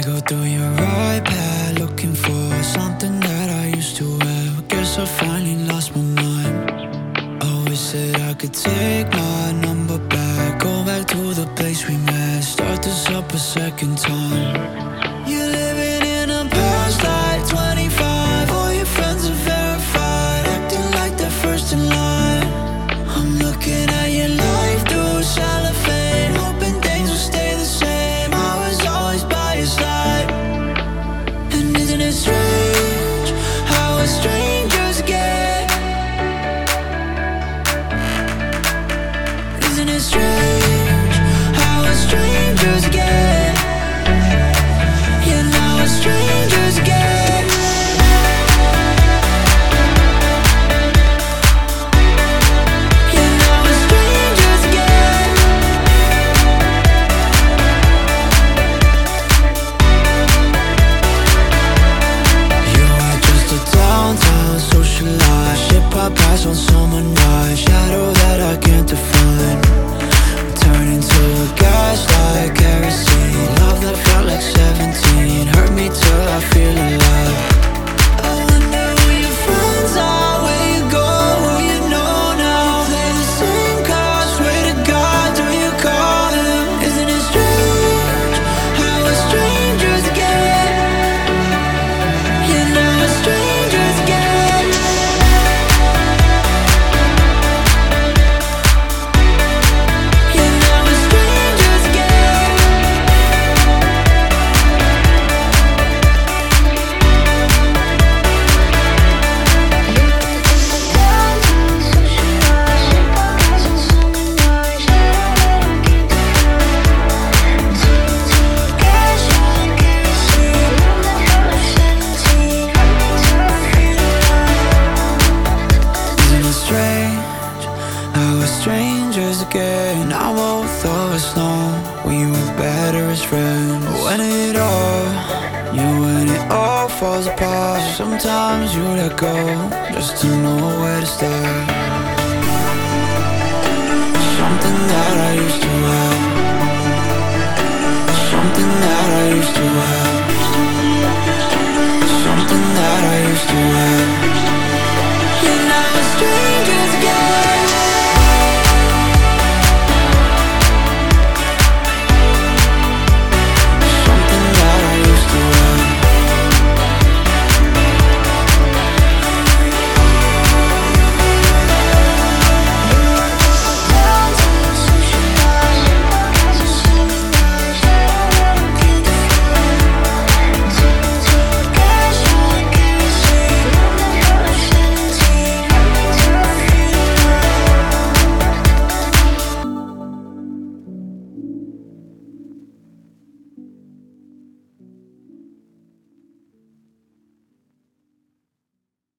go through your iPad looking for something that I used to have. Guess I finally lost my mind. Always said I could take my number back, go back to the place we met, start this up a second time. You're living in a past like 25. All your friends are verified, acting like they're first in line. I'm looking at your life through cellophane, hoping things will stay the same. I was always by your side. And isn't it strange how we're strangers get? Isn't it strange how we're strangers get? Yeah, now we're strangers again. Yeah, now we're strangers again. You are just a downtown socialite, ship I pass on summer nights, shadow that I can't define. Turn into a gaslight, kerosene, love that felt like 17, hurt me till I feel alive. I wonder who your friends are, where you go, who you know now. Play the same cards, swear to God, do you call him? Isn't it strange how we're strangers again? Yeah, now we're strangers again. Yeah, now we're strangers again. Isn't it strange how we're strangers again? Now both of us know we were better as friends. When it all falls apart, sometimes you let go just to know where to start. Something that I used to